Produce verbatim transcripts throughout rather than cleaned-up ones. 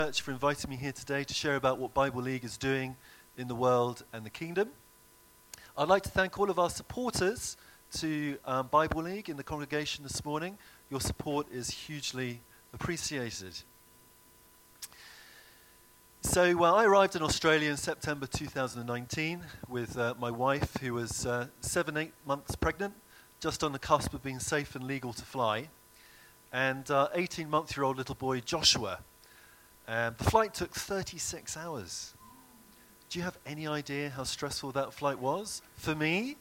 Church for inviting me here today to share about what Bible League is doing in the world and the kingdom. I'd like to thank all of our supporters to um, Bible League in the congregation this morning. Your support is hugely appreciated. So uh, I arrived in Australia in September two thousand nineteen with uh, my wife, who was uh, seven, eight months pregnant, just on the cusp of being safe and legal to fly, and uh, eighteen-month-year-old little boy Joshua. Um, the flight took thirty-six hours. Do you have any idea how stressful that flight was? For me,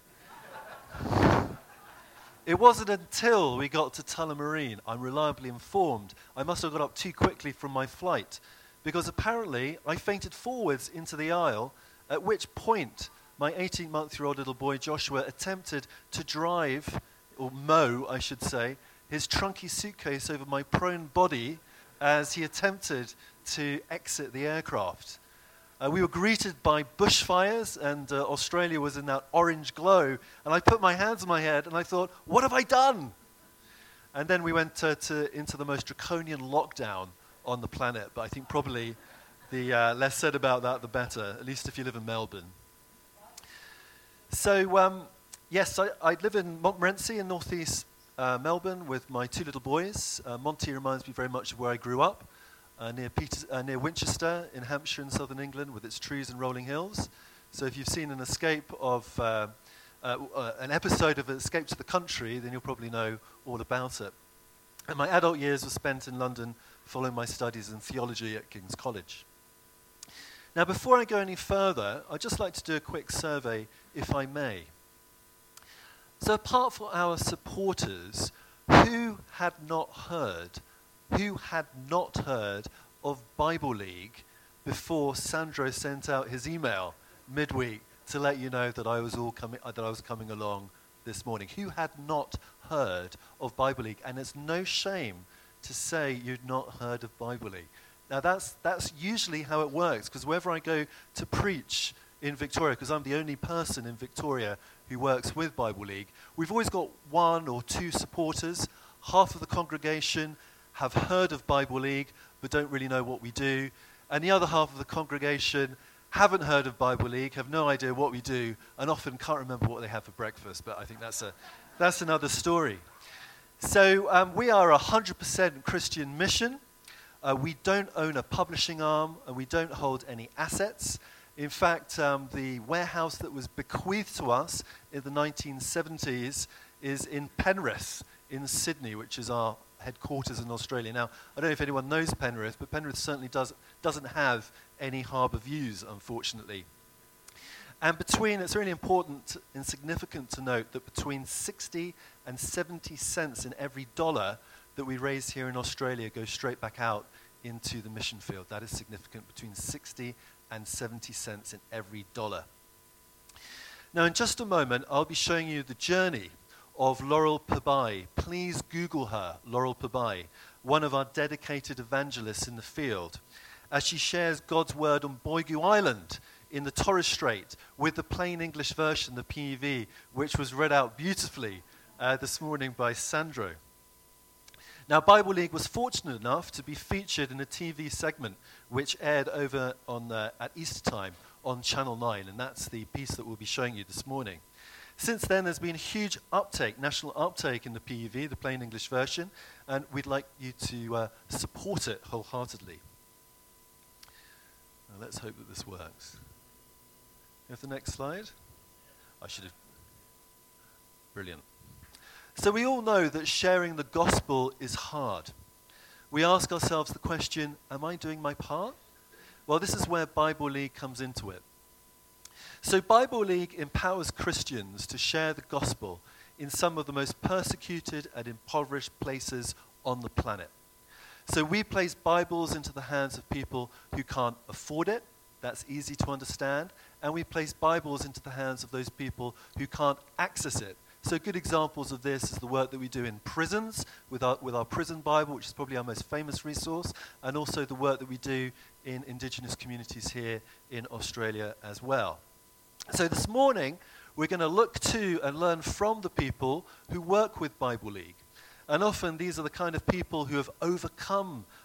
it wasn't until we got to Tullamarine, I'm reliably informed, I must have got up too quickly from my flight, because apparently I fainted forwards into the aisle, at which point my eighteen-month-year-old little boy Joshua attempted to drive, or mow, I should say, his trunky suitcase over my prone body as he attempted to exit the aircraft. Uh, we were greeted by bushfires, and uh, Australia was in that orange glow, and I put my hands on my head, and I thought, what have I done? And then we went uh, to, into the most draconian lockdown on the planet, but I think probably the uh, less said about that, the better, at least if you live in Melbourne. So, um, yes, I, I live in Montmorency in northeast Uh, Melbourne with my two little boys. Uh, Monty reminds me very much of where I grew up, uh, near, Peter, uh, near Winchester in Hampshire in southern England with its trees and rolling hills. So if you've seen an escape of, uh, uh, uh, an episode of Escape to the Country, then you'll probably know all about it. And my adult years were spent in London following my studies in theology at King's College. Now before I go any further, I'd just like to do a quick survey, if I may. So apart from our supporters, who had not heard, who had not heard of Bible League before Sandro sent out his email midweek to let you know that I was all coming, uh, that I was coming along this morning? Who had not heard of Bible League? And it's no shame to say you'd not heard of Bible League. Now that's that's usually how it works, because wherever I go to preach in Victoria, because I'm the only person in Victoria who works with Bible League, we've always got one or two supporters. Half of the congregation have heard of Bible League but don't really know what we do, and the other half of the congregation haven't heard of Bible League, have no idea what we do, and often can't remember what they have for breakfast, but I think that's a that's another story. So um, we are a one hundred percent Christian mission. Uh, we don't own a publishing arm, and we don't hold any assets. In fact, um, the warehouse that was bequeathed to us in the nineteen seventies is in Penrith in Sydney, which is our headquarters in Australia. Now, I don't know if anyone knows Penrith, but Penrith certainly does, doesn't have any harbour views, unfortunately. And between, it's really important and significant to note that between sixty and seventy cents in every dollar that we raise here in Australia goes straight back out into the mission field. That is significant, between sixty and seventy cents in every dollar. Now in just a moment, I'll be showing you the journey of Laurel Pabai. Please Google her, Laurel Pabai, one of our dedicated evangelists in the field, as she shares God's word on Boigu Island in the Torres Strait with the plain English version, the P E V, which was read out beautifully uh, this morning by Sandro. Now, Bible League was fortunate enough to be featured in a T V segment which aired over on uh, at Easter time on Channel nine, and that's the piece that we'll be showing you this morning. Since then, there's been huge uptake, national uptake in the P E V, the plain English version, and we'd like you to uh, support it wholeheartedly. Now, let's hope that this works. You have the next slide? I should have. Brilliant. So we all know that sharing the gospel is hard. We ask ourselves the question, am I doing my part? Well, this is where Bible League comes into it. So Bible League empowers Christians to share the gospel in some of the most persecuted and impoverished places on the planet. So we place Bibles into the hands of people who can't afford it. That's easy to understand. And we place Bibles into the hands of those people who can't access it. So good examples of this is the work that we do in prisons with our, with our prison Bible, which is probably our most famous resource, and also the work that we do in Indigenous communities here in Australia as well. So this morning, we're going to look to and learn from the people who work with Bible League. And often these are the kind of people who have overcome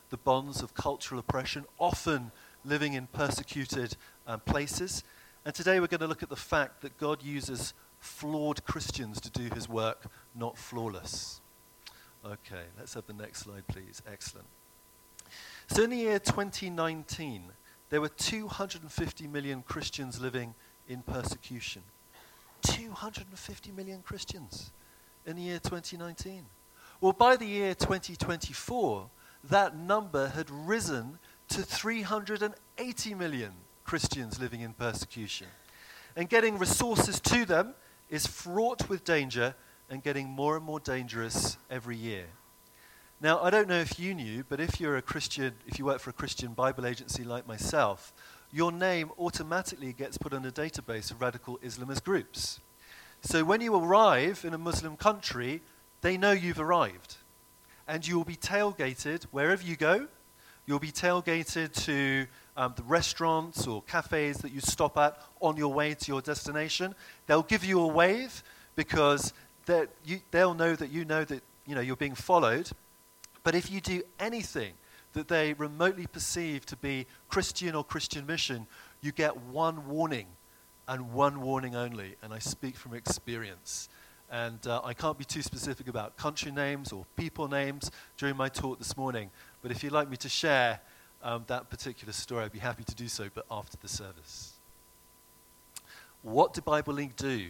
the bonds of cultural oppression, often living in persecuted um, places. And today we're going to look at the fact that God uses flawed Christians to do his work, not flawless. Okay, let's have the next slide, please. Excellent. So in the year twenty nineteen, there were two hundred fifty million Christians living in persecution. two hundred fifty million Christians in the year twenty nineteen. Well, by the year twenty twenty-four, that number had risen to three hundred eighty million Christians living in persecution. And getting resources to them is fraught with danger and getting more and more dangerous every year. Now, I don't know if you knew, but if you're a Christian, if you work for a Christian Bible agency like myself, your name automatically gets put on a database of radical Islamist groups. So when you arrive in a Muslim country, they know you've arrived. And you will be tailgated wherever you go. You'll be tailgated to um, the restaurants or cafes that you stop at on your way to your destination. They'll give you a wave because you, they'll know that you know that you know, you're being followed. But if you do anything that they remotely perceive to be Christian or Christian mission, you get one warning and one warning only. And I speak from experience. And uh, I can't be too specific about country names or people names during my talk this morning. But if you'd like me to share um, that particular story, I'd be happy to do so, but after the service. What did Bible League do?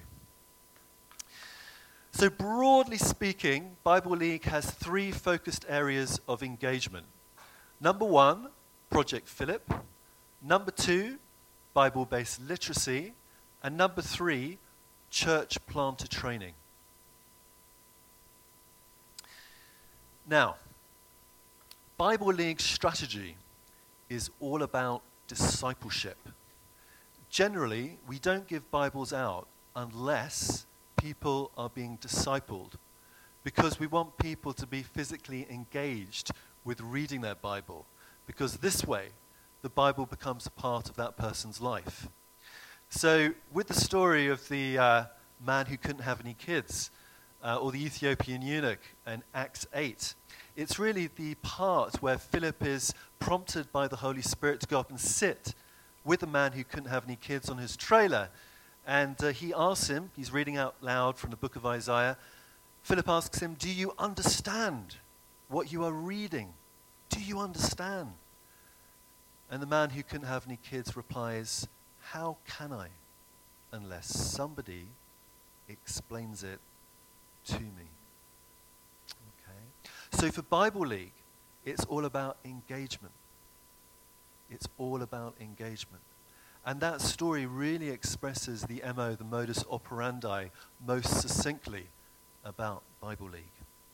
So broadly speaking, Bible League has three focused areas of engagement. Number one, Project Philip. Number two, Bible-based literacy. And number three, church planter training. Now, Bible League's strategy is all about discipleship. Generally, we don't give Bibles out unless people are being discipled, because we want people to be physically engaged with reading their Bible, because this way, the Bible becomes a part of that person's life. So, with the story of the uh, man who couldn't have any kids, uh, or the Ethiopian eunuch in Acts eight, it's really the part where Philip is prompted by the Holy Spirit to go up and sit with the man who couldn't have any kids on his trailer. And uh, he asks him, he's reading out loud from the book of Isaiah, Philip asks him, do you understand what you are reading? Do you understand? And the man who couldn't have any kids replies, how can I, unless somebody explains it to me? Okay. So for Bible League, it's all about engagement. It's all about engagement. And that story really expresses the M O, the modus operandi, most succinctly about Bible League.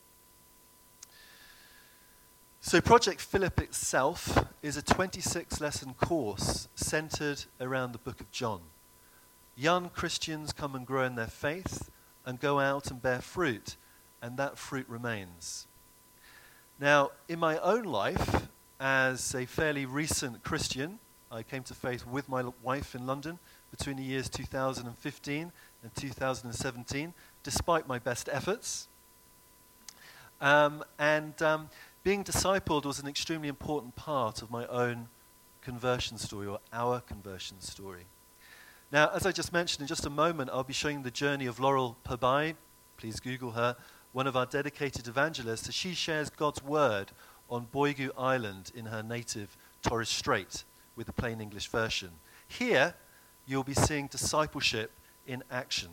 So Project Philip itself is a twenty-six lesson course centered around the book of John. Young Christians come and grow in their faith and go out and bear fruit, and that fruit remains. Now, in my own life, as a fairly recent Christian, I came to faith with my wife in London between the years two thousand fifteen and two thousand seventeen, despite my best efforts. Um, and um, being discipled was an extremely important part of my own conversion story, or our conversion story. Now, as I just mentioned, in just a moment, I'll be showing the journey of Laurel Perbai. Please Google her, one of our dedicated evangelists, as she shares God's word on Boigu Island in her native Torres Strait, with the plain English version. Here, you'll be seeing discipleship in action.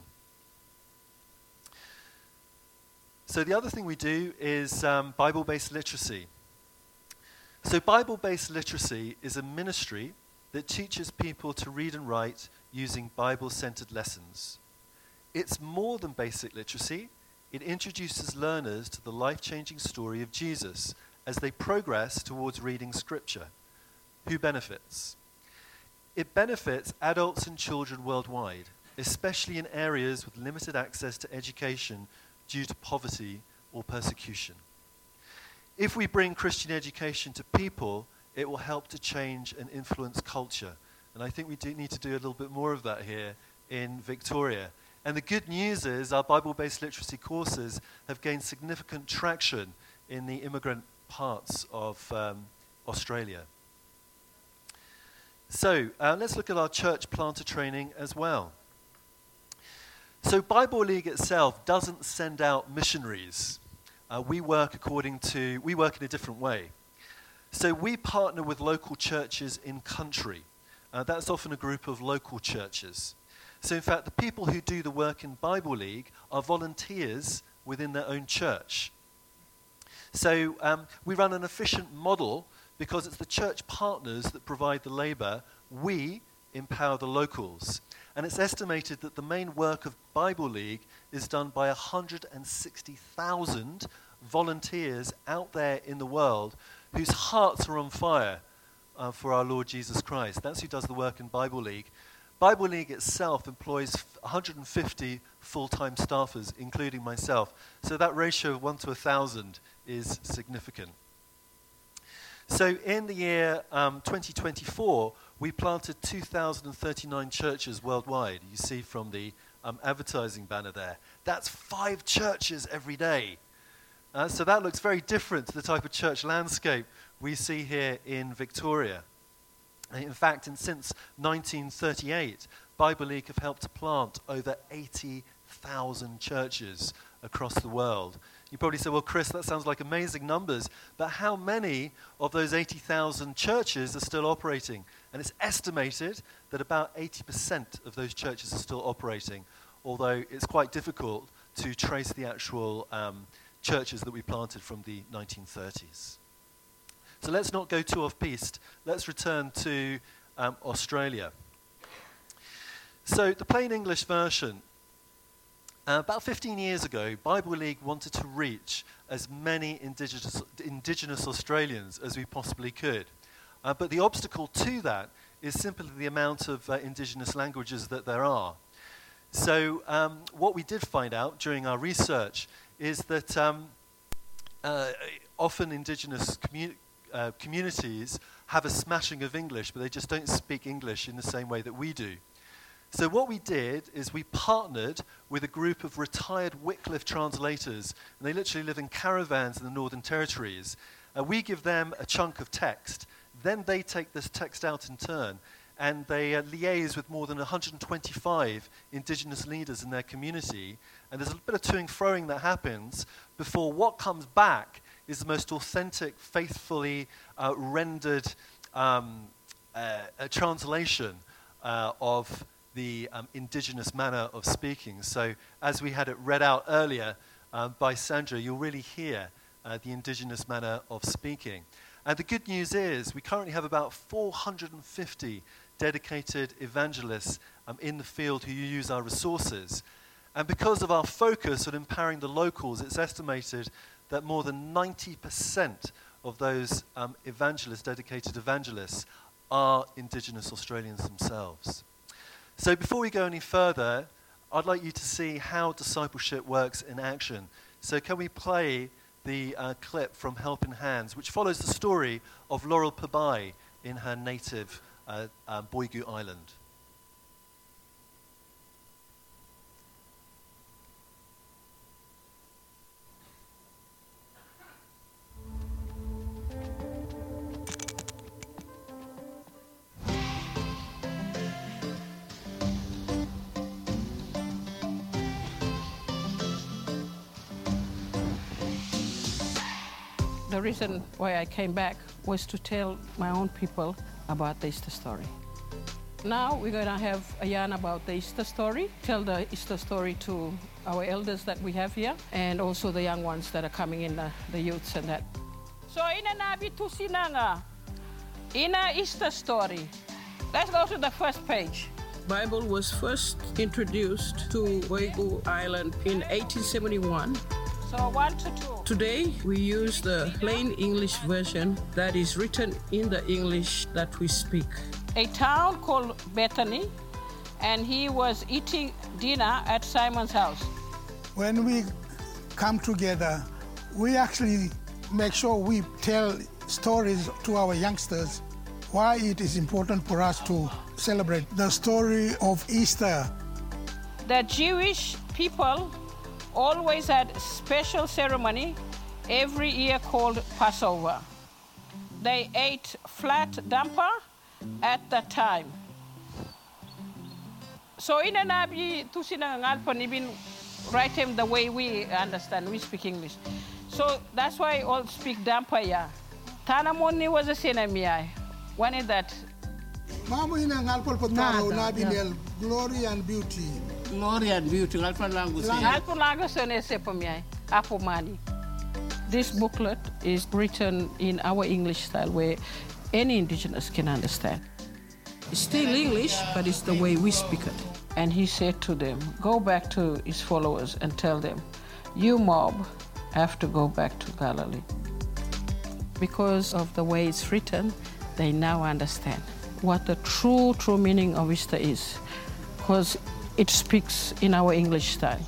So the other thing we do is um, Bible-based literacy. So Bible-based literacy is a ministry that teaches people to read and write using Bible-centered lessons. It's more than basic literacy. It introduces learners to the life-changing story of Jesus as they progress towards reading Scripture. Who benefits? It benefits adults and children worldwide, especially in areas with limited access to education due to poverty or persecution. If we bring Christian education to people, it will help to change and influence culture. And I think we do need to do a little bit more of that here in Victoria. And the good news is our Bible-based literacy courses have gained significant traction in the immigrant parts of um, Australia. So uh, let's look at our church planter training as well. So Bible League itself doesn't send out missionaries. Uh, we work according to, we work in a different way. So we partner with local churches in country. Uh, that's often a group of local churches. So in fact, the people who do the work in Bible League are volunteers within their own church. So um, we run an efficient model because it's the church partners that provide the labor. We empower the locals. And it's estimated that the main work of Bible League is done by one hundred sixty thousand volunteers out there in the world whose hearts are on fire uh, for our Lord Jesus Christ. That's who does the work in Bible League. Bible League itself employs one hundred fifty full-time staffers, including myself. So that ratio of one to one thousand is significant. So in the year um, twenty twenty-four, we planted two thousand thirty-nine churches worldwide. You see from the um, advertising banner there. That's five churches every day. Uh, so that looks very different to the type of church landscape we see here in Victoria. In fact, and since nineteen thirty-eight, Bible League have helped to plant over eighty thousand churches across the world. You probably say, well, Chris, that sounds like amazing numbers, but how many of those eighty thousand churches are still operating? And it's estimated that about eighty percent of those churches are still operating, although it's quite difficult to trace the actual um, churches that we planted from the nineteen thirties. So let's not go too off-piste. Let's return to um, Australia. So the plain English version. Uh, about fifteen years ago, Bible League wanted to reach as many indigenous, indigenous Australians as we possibly could. Uh, but the obstacle to that is simply the amount of uh, indigenous languages that there are. So um, what we did find out during our research is that um, uh, often indigenous commu- uh, communities have a smashing of English, but they just don't speak English in the same way that we do. So what we did is we partnered with a group of retired Wycliffe translators, and they literally live in caravans in the Northern Territories. Uh, we give them a chunk of text, then they take this text out in turn, and they uh, liaise with more than one hundred twenty-five indigenous leaders in their community, and there's a bit of to and froing that happens before what comes back is the most authentic, faithfully uh, rendered um, uh, a translation uh, of the um, indigenous manner of speaking. So as we had it read out earlier uh, by Sandra, you'll really hear uh, the indigenous manner of speaking. And the good news is we currently have about four hundred fifty dedicated evangelists um, in the field who use our resources. And because of our focus on empowering the locals, it's estimated that more than ninety percent of those um, evangelists, dedicated evangelists, are indigenous Australians themselves. So before we go any further, I'd like you to see how discipleship works in action. So can we play the uh, clip from Helping Hands, which follows the story of Laurel Pabai in her native uh, uh, Boigu Island. The reason why I came back was to tell my own people about the Easter story. Now we're going to have a yarn about the Easter story, tell the Easter story to our elders that we have here, and also the young ones that are coming in, the, the youths and that. So ina nabi tusinanga, ina Easter story. Let's go to the first page. Bible was first introduced to Boigu Island in eighteen seventy-one. So one to two. Today, we use the plain English version that is written in the English that we speak. A town called Bethany, and he was eating dinner at Simon's house. When we come together, we actually make sure we tell stories to our youngsters why it is important for us to celebrate the story of Easter. The Jewish people always had a special ceremony every year called Passover. they ate flat damper at that time. So in an abi tusinangalpon even write him the way we understand, we speak English. So that's why all speak damper ya. Tanamoni was a sinamia. When is that? Mamu ina ngalpol potaro nabinel glory and beauty. Glory and beauty. Ngalpon language. Ngalpon language one sepomia. Apomani. This booklet is written in our English style where any indigenous can understand. It's still English, but it's the way we speak it. And he said to them, go back to his followers and tell them, you mob have to go back to Galilee. Because of the way it's written, they now understand what the true, true meaning of Easter is, because it speaks in our English style.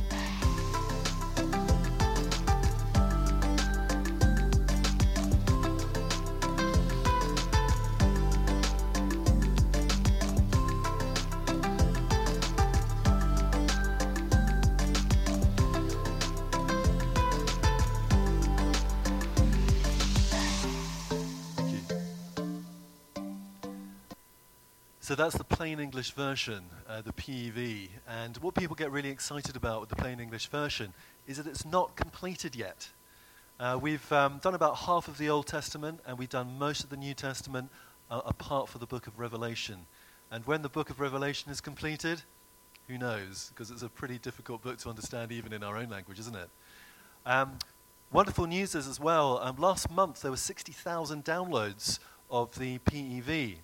So that's the plain English version, uh, the P E V. And what people get really excited about with the plain English version is that it's not completed yet. Uh, we've um, done about half of the Old Testament, and we've done most of the New Testament, uh, apart from the book of Revelation. And when the book of Revelation is completed, who knows? Because it's a pretty difficult book to understand even in our own language, isn't it? Um, wonderful news is as well, um, last month there were sixty thousand downloads of the P E V.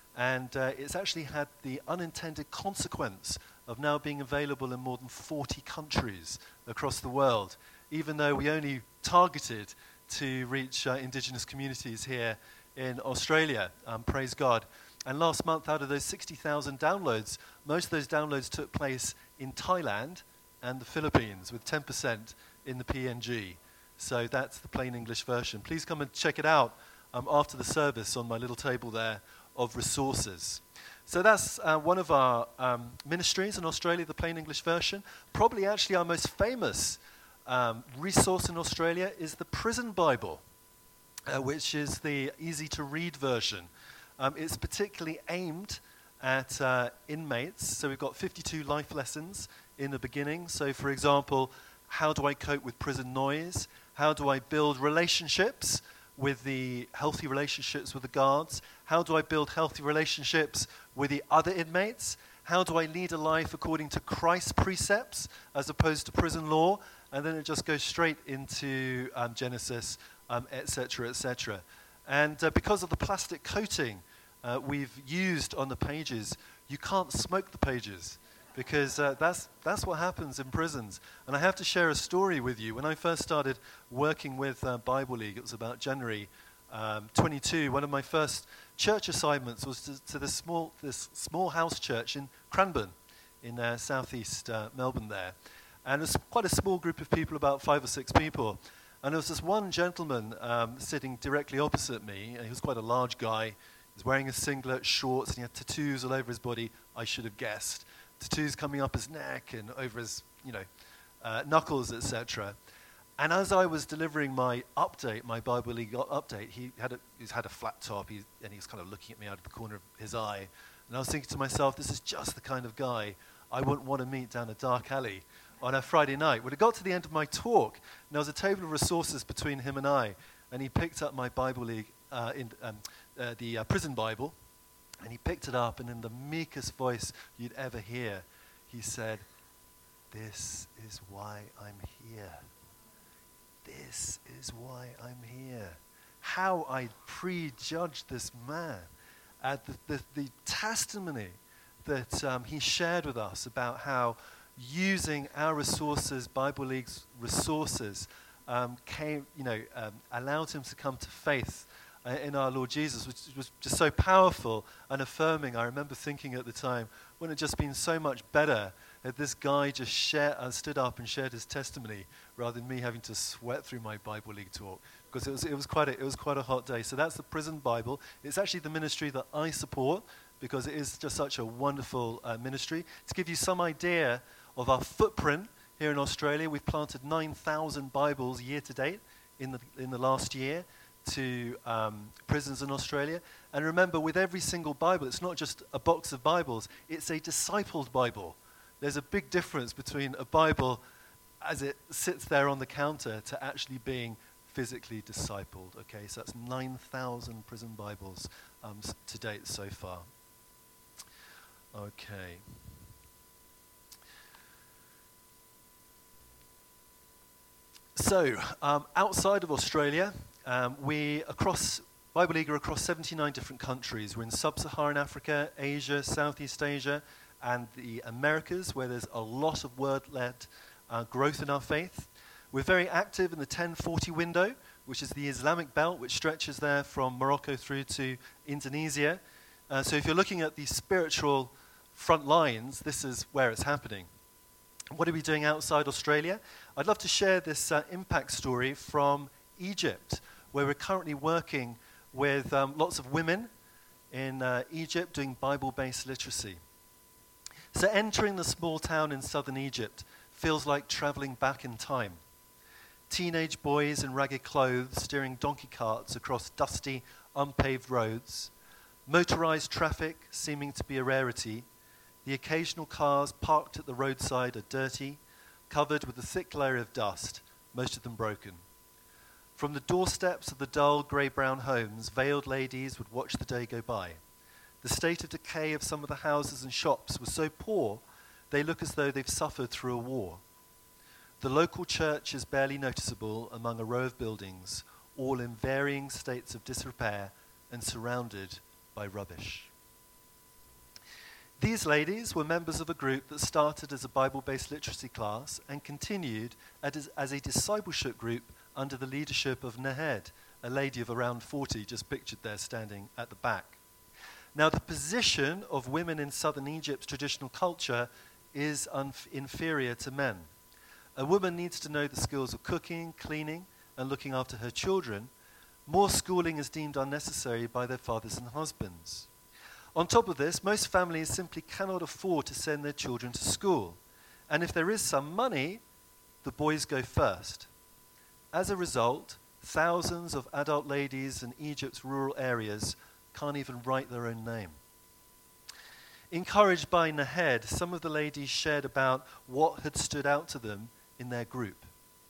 And uh, it's actually had the unintended consequence of now being available in more than forty countries across the world, even though we only targeted to reach uh, indigenous communities here in Australia, um, praise God. And last month, out of those sixty thousand downloads, most of those downloads took place in Thailand and the Philippines, with ten percent in the P N G. So that's the plain English version. Please come and check it out um, after the service on my little table there of resources. So that's uh, one of our um, ministries in Australia, the plain English version. Probably actually our most famous um, resource in Australia is the Prison Bible, uh, which is the easy-to-read version. Um, it's particularly aimed at uh, inmates. So we've got fifty-two life lessons in the beginning. So for example, how do I cope with prison noise? How do I build relationships with the healthy relationships with the guards? How do I build healthy relationships with the other inmates? How do I lead a life according to Christ's precepts as opposed to prison law? And then it just goes straight into um, Genesis, um, et cetera, et cetera. And uh, because of the plastic coating uh, we've used on the pages, you can't smoke the pages, because uh, that's, that's what happens in prisons. And I have to share a story with you. When I first started working with uh, Bible League, it was about January um, twenty-two, one of my first church assignments was to, to this, small, this small house church in Cranbourne, in uh, southeast uh, Melbourne there. And it was quite a small group of people, about five or six people. And there was this one gentleman um, sitting directly opposite me. He was quite a large guy. He was wearing a singlet, shorts, and he had tattoos all over his body, I should have guessed. Tattoos coming up his neck and over his, you know, uh, knuckles, et cetera. And as I was delivering my update, my Bible League update, he had a, he's had a flat top, he, and he was kind of looking at me out of the corner of his eye. And I was thinking to myself, this is just the kind of guy I wouldn't want to meet down a dark alley on a Friday night. When it got to the end of my talk, and there was a table of resources between him and I, and he picked up my Bible League, uh, in, um, uh, the uh, prison Bible, and he picked it up, and in the meekest voice you'd ever hear, he said, "This is why I'm here. This is why I'm here." How I prejudged this man. Uh, the, the, the testimony that um, he shared with us about how using our resources, Bible League's resources, um, came, you know, um, allowed him to come to faith uh, in our Lord Jesus, which was just so powerful and affirming. I remember thinking at the time, wouldn't it just been so much better that this guy just shared, uh, stood up and shared his testimony rather than me having to sweat through my Bible League talk, because it was it was quite a, it was quite a hot day. So that's the Prison Bible. It's actually the ministry that I support because it is just such a wonderful uh, ministry. To give you some idea of our footprint here in Australia, we've planted nine thousand Bibles year to date in the in the last year to um, prisons in Australia. And remember, with every single Bible, it's not just a box of Bibles, it's a discipled Bible. There's a big difference between a Bible as it sits there on the counter to actually being physically discipled. Okay, so that's nine thousand prison Bibles um, s- to date so far. Okay. So, um, outside of Australia, um, we across Bible League are across seventy-nine different countries. We're in sub-Saharan Africa, Asia, Southeast Asia, and the Americas, where there's a lot of word-led uh, growth in our faith. We're very active in the ten forty window, which is the Islamic belt, which stretches there from Morocco through to Indonesia. Uh, so if you're looking at the spiritual front lines, this is where it's happening. What are we doing outside Australia? I'd love to share this uh, impact story from Egypt, where we're currently working with um, lots of women in uh, Egypt doing Bible-based literacy. So entering the small town in southern Egypt feels like traveling back in time. Teenage boys in ragged clothes steering donkey carts across dusty, unpaved roads, motorized traffic seeming to be a rarity. The occasional cars parked at the roadside are dirty, covered with a thick layer of dust, most of them broken. From the doorsteps of the dull grey-brown homes, veiled ladies would watch the day go by. The state of decay of some of the houses and shops was so poor, they look as though they've suffered through a war. The local church is barely noticeable among a row of buildings, all in varying states of disrepair and surrounded by rubbish. These ladies were members of a group that started as a Bible-based literacy class and continued as, as a discipleship group under the leadership of Nahed, a lady of around forty, just pictured there standing at the back. Now, the position of women in southern Egypt's traditional culture is unf- inferior to men. A woman needs to know the skills of cooking, cleaning, and looking after her children. More schooling is deemed unnecessary by their fathers and husbands. On top of this, most families simply cannot afford to send their children to school. And if there is some money, the boys go first. As a result, thousands of adult ladies in Egypt's rural areas can't even write their own name. Encouraged by Nahed, some of the ladies shared about what had stood out to them in their group.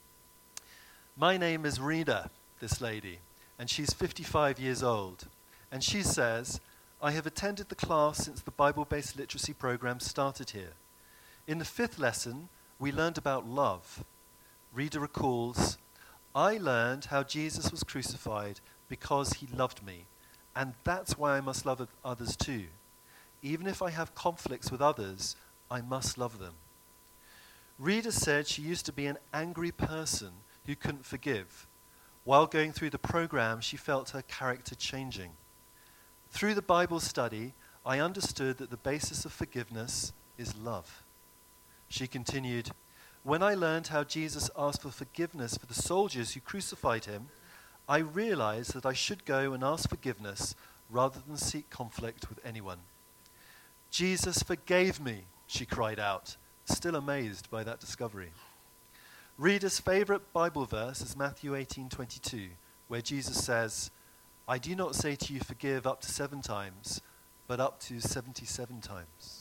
My name is Rita, this lady, and she's fifty-five years old. And she says, I have attended the class since the Bible-based literacy program started here. In the fifth lesson, we learned about love. Rita recalls, I learned how Jesus was crucified because he loved me, and that's why I must love others too. Even if I have conflicts with others, I must love them. Rita said she used to be an angry person who couldn't forgive. While going through the program, she felt her character changing. Through the Bible study, I understood that the basis of forgiveness is love. She continued, when I learned how Jesus asked for forgiveness for the soldiers who crucified him, I realized that I should go and ask forgiveness rather than seek conflict with anyone. Jesus forgave me, she cried out, still amazed by that discovery. Rita's favorite Bible verse is Matthew eighteen twenty-two, where Jesus says, I do not say to you forgive up to seven times, but up to seventy-seven times.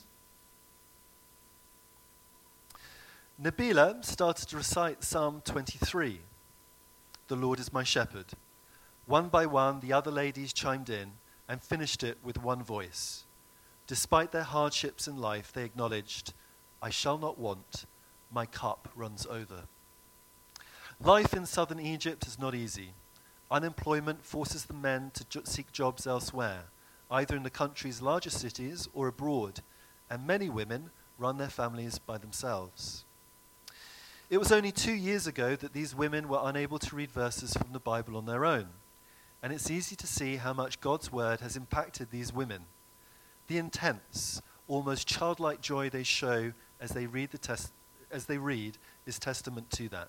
Nabila started to recite Psalm twenty-three. The Lord is my shepherd. One by one, the other ladies chimed in and finished it with one voice. Despite their hardships in life, they acknowledged, I shall not want, my cup runs over. Life in southern Egypt is not easy. Unemployment forces the men to jo- seek jobs elsewhere, either in the country's larger cities or abroad, and many women run their families by themselves. It was only two years ago that these women were unable to read verses from the Bible on their own, and it's easy to see how much God's word has impacted these women. The intense, almost childlike joy they show as they read the tes- as they read is testament to that.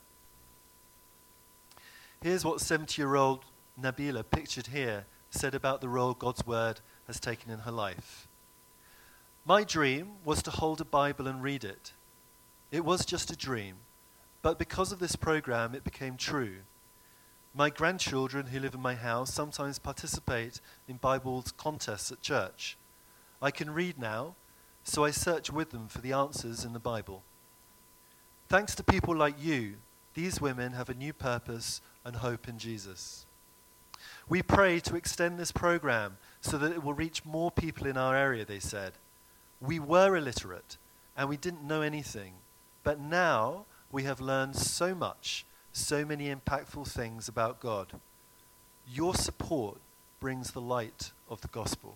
Here's what seventy-year-old Nabila, pictured here, said about the role God's word has taken in her life. My dream was to hold a Bible and read it. It was just a dream, but because of this program, it became true. My grandchildren who live in my house sometimes participate in Bible contests at church. I can read now, so I search with them for the answers in the Bible. Thanks to people like you, these women have a new purpose and hope in Jesus. We pray to extend this program so that it will reach more people in our area, they said. We were illiterate and we didn't know anything, but now we have learned so much, so many impactful things about God. Your support brings the light of the gospel.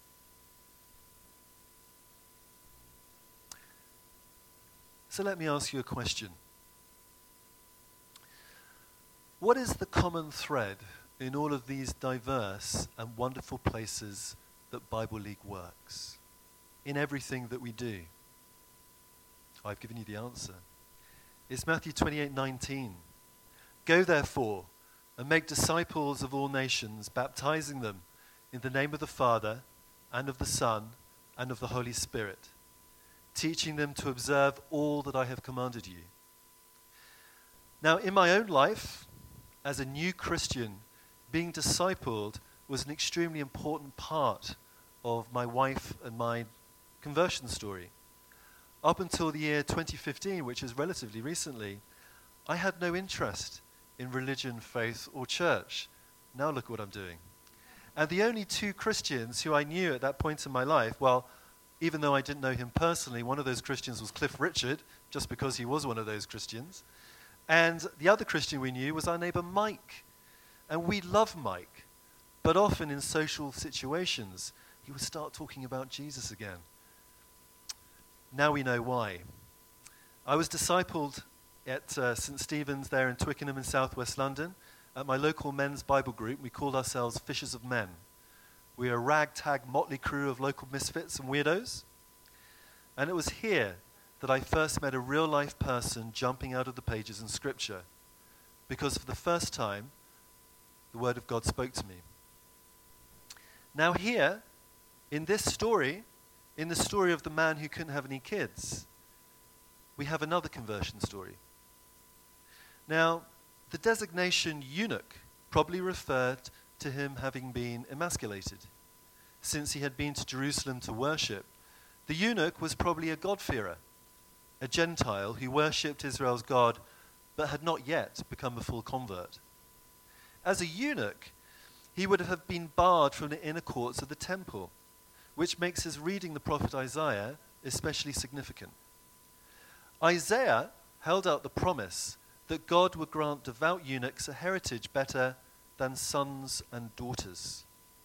So let me ask you a question. What is the common thread in all of these diverse and wonderful places that Bible League works? In everything that we do? I've given you the answer. It's Matthew twenty-eight nineteen. Go therefore and make disciples of all nations, baptizing them in the name of the Father and of the Son and of the Holy Spirit, teaching them to observe all that I have commanded you. Now, in my own life, as a new Christian, being discipled was an extremely important part of my wife and my conversion story. Up until the year twenty fifteen, which is relatively recently, I had no interest in religion, faith, or church. Now look what I'm doing. And the only two Christians who I knew at that point in my life, well, even though I didn't know him personally, one of those Christians was Cliff Richard, just because he was one of those Christians. And the other Christian we knew was our neighbor Mike. And we love Mike, but often in social situations, he would start talking about Jesus again. Now we know why. I was discipled at uh, Saint Stephen's there in Twickenham in southwest London, at my local men's Bible group. We called ourselves Fishers of Men. We are a ragtag motley crew of local misfits and weirdos. And it was here that I first met a real-life person jumping out of the pages in Scripture, because for the first time, the Word of God spoke to me. Now here, in this story, in the story of the man who couldn't have any kids, we have another conversion story. Now, the designation eunuch probably referred to him having been emasculated. Since he had been to Jerusalem to worship, the eunuch was probably a God-fearer, a Gentile who worshipped Israel's God but had not yet become a full convert. As a eunuch, he would have been barred from the inner courts of the temple, which makes his reading the prophet Isaiah especially significant. Isaiah held out the promise that God would grant devout eunuchs a heritage better than sons and daughters.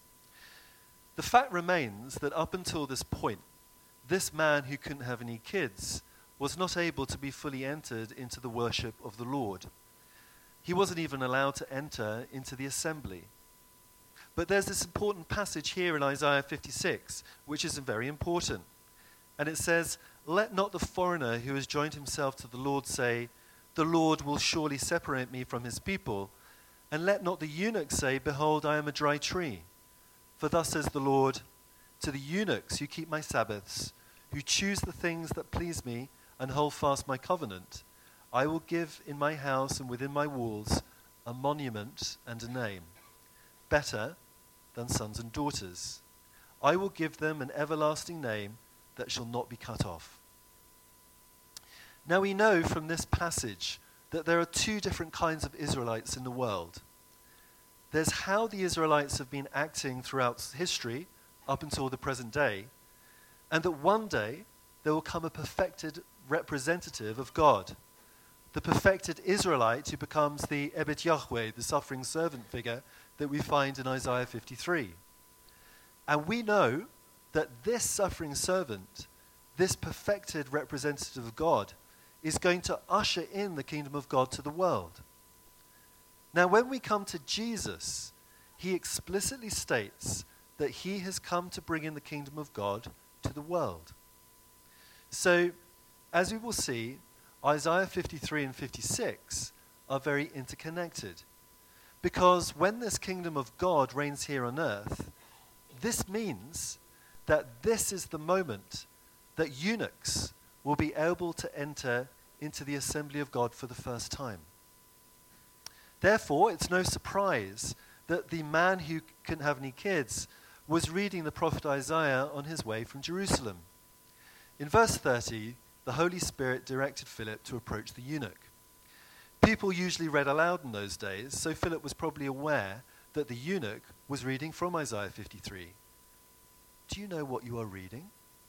The fact remains that up until this point, this man who couldn't have any kids was not able to be fully entered into the worship of the Lord. He wasn't even allowed to enter into the assembly. But there's this important passage here in Isaiah fifty-six, which is very important. And it says, "Let not the foreigner who has joined himself to the Lord say, 'The Lord will surely separate me from his people.' And let not the eunuch say, 'Behold, I am a dry tree.' For thus says the Lord, to the eunuchs who keep my Sabbaths, who choose the things that please me and hold fast my covenant, I will give in my house and within my walls a monument and a name, better than sons and daughters. I will give them an everlasting name that shall not be cut off." Now we know from this passage that there are two different kinds of Israelites in the world. There's how the Israelites have been acting throughout history up until the present day, and that one day there will come a perfected representative of God, the perfected Israelite who becomes the Ebed Yahweh, the suffering servant figure that we find in Isaiah fifty-three. And we know that this suffering servant, this perfected representative of God, is going to usher in the kingdom of God to the world. Now, when we come to Jesus, he explicitly states that he has come to bring in the kingdom of God to the world. So, as we will see, Isaiah fifty-three and fifty-six are very interconnected. Because when this kingdom of God reigns here on earth, this means that this is the moment that eunuchs will be able to enter into the assembly of God for the first time. Therefore, it's no surprise that the man who couldn't have any kids was reading the prophet Isaiah on his way from Jerusalem. In verse thirty, the Holy Spirit directed Philip to approach the eunuch. People usually read aloud in those days, so Philip was probably aware that the eunuch was reading from Isaiah fifty-three. Do you know what you are reading?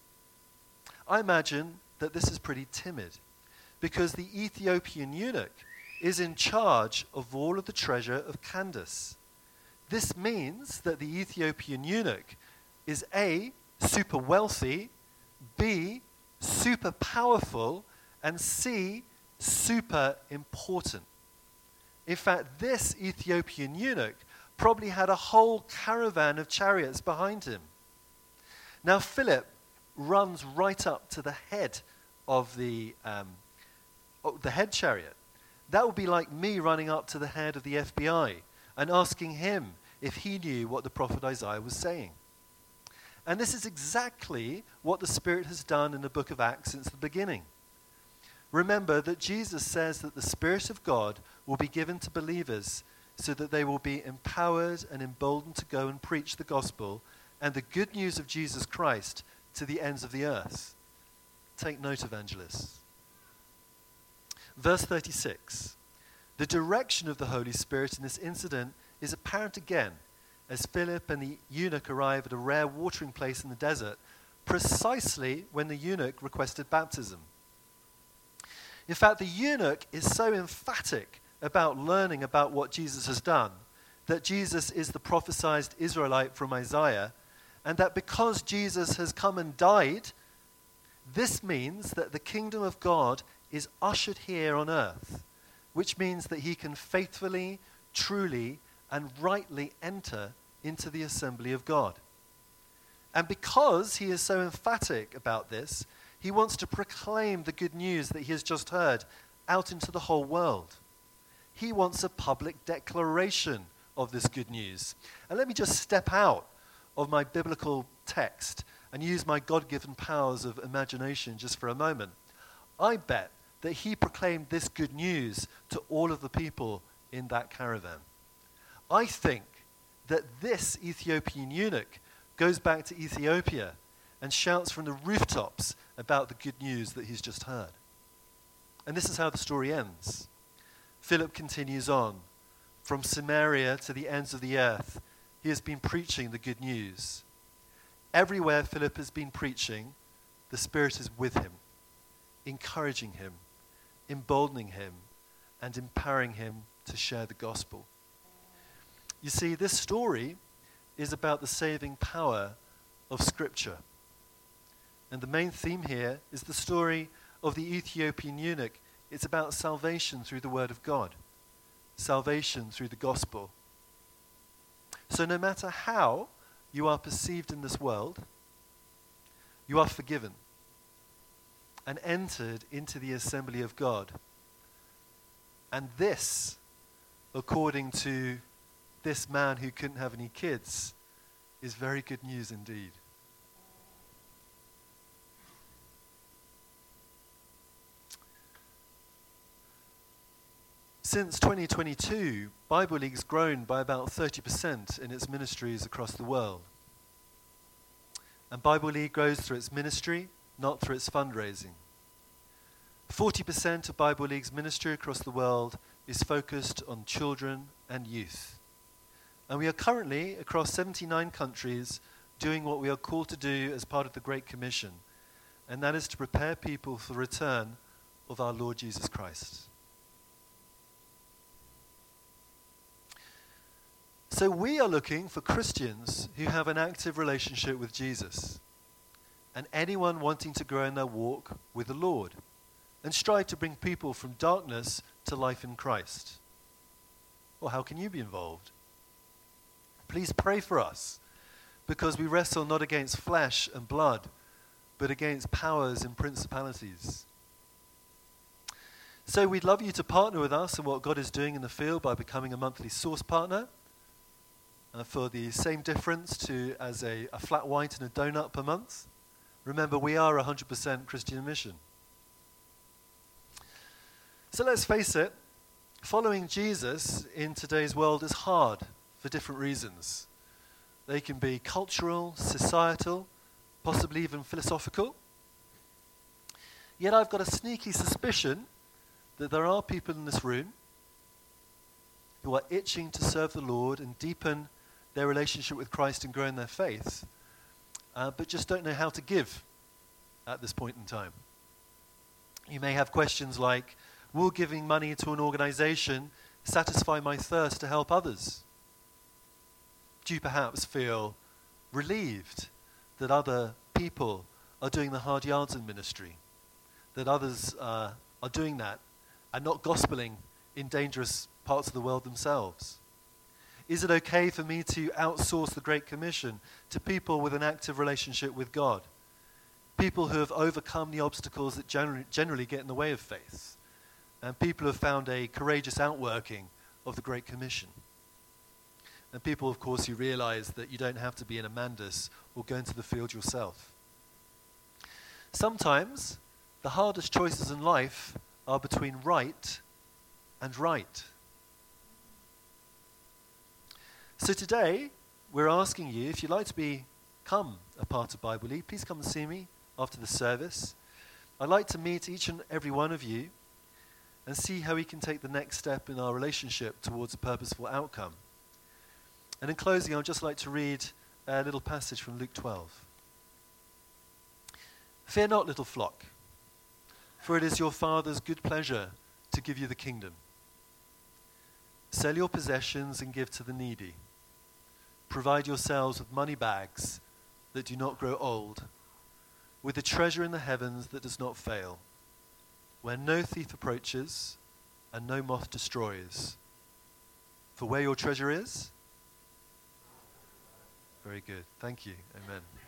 I imagine that this is pretty timid, because the Ethiopian eunuch is in charge of all of the treasure of Candace. This means that the Ethiopian eunuch is A, super wealthy, B, super powerful, and C, super important. In fact, this Ethiopian eunuch probably had a whole caravan of chariots behind him. Now Philip runs right up to the head of the, um, oh, the head chariot. That would be like me running up to the head of the F B I and asking him if he knew what the prophet Isaiah was saying. And this is exactly what the Spirit has done in the book of Acts since the beginning. Remember that Jesus says that the Spirit of God will be given to believers so that they will be empowered and emboldened to go and preach the gospel and the good news of Jesus Christ to the ends of the earth. Take note, evangelists. Verse thirty-six. The direction of the Holy Spirit in this incident is apparent again as Philip and the eunuch arrive at a rare watering place in the desert, precisely when the eunuch requested baptism. In fact, the eunuch is so emphatic about learning about what Jesus has done, that Jesus is the prophesied Israelite from Isaiah, and that because Jesus has come and died, this means that the kingdom of God is ushered here on earth, which means that he can faithfully, truly, and rightly enter into the assembly of God. And because he is so emphatic about this, he wants to proclaim the good news that he has just heard out into the whole world. He wants a public declaration of this good news. And let me just step out of my biblical text and use my God-given powers of imagination just for a moment. I bet that he proclaimed this good news to all of the people in that caravan. I think that this Ethiopian eunuch goes back to Ethiopia and shouts from the rooftops about the good news that he's just heard. And this is how the story ends. Philip continues on. From Samaria to the ends of the earth, he has been preaching the good news. Everywhere Philip has been preaching, the Spirit is with him, encouraging him, emboldening him, and empowering him to share the gospel. You see, this story is about the saving power of Scripture. And the main theme here is the story of the Ethiopian eunuch. It's about salvation through the Word of God, salvation through the gospel. So no matter how you are perceived in this world, you are forgiven and entered into the assembly of God. And this, according to this man who couldn't have any kids, is very good news indeed. Since twenty twenty-two, Bible League's grown by about thirty percent in its ministries across the world. And Bible League grows through its ministry, not through its fundraising. forty percent of Bible League's ministry across the world is focused on children and youth. And we are currently, across seventy-nine countries, doing what we are called to do as part of the Great Commission, and that is to prepare people for the return of our Lord Jesus Christ. So we are looking for Christians who have an active relationship with Jesus, and anyone wanting to grow in their walk with the Lord, and strive to bring people from darkness to life in Christ. Well, how can you be involved? Please pray for us, because we wrestle not against flesh and blood, but against powers and principalities. So we'd love you to partner with us in what God is doing in the field by becoming a monthly source partner. Uh, for the same difference to as a, a flat white and a donut per month. Remember, we are one hundred percent Christian mission. So let's face it, Following Jesus in today's world is hard for different reasons. They can be cultural, societal, possibly even philosophical. Yet I've got a sneaky suspicion that there are people in this room who are itching to serve the Lord and deepen their relationship with Christ and grow in their faith, uh, but just don't know how to give at this point in time. You may have questions like, will giving money to an organization satisfy my thirst to help others? Do you perhaps feel relieved that other people are doing the hard yards in ministry, that others uh, are doing that and not gospeling in dangerous parts of the world themselves? Is it okay for me to outsource the Great Commission to people with an active relationship with God? People who have overcome the obstacles that generally, generally get in the way of faith, and people who have found a courageous outworking of the Great Commission. And people, of course, who realize that you don't have to be an Amandus or go into the field yourself. Sometimes the hardest choices in life are between right and right. So today, we're asking you, if you'd like to become a part of Bible League, please come and see me after the service. I'd like to meet each and every one of you and see how we can take the next step in our relationship towards a purposeful outcome. And in closing, I'd just like to read a little passage from Luke twelve. Fear not, little flock, for it is your Father's good pleasure to give you the kingdom. Sell your possessions and give to the needy. Provide yourselves with money bags that do not grow old, with a treasure in the heavens that does not fail, where no thief approaches and no moth destroys. For where your treasure is? Very good. Thank you. Amen.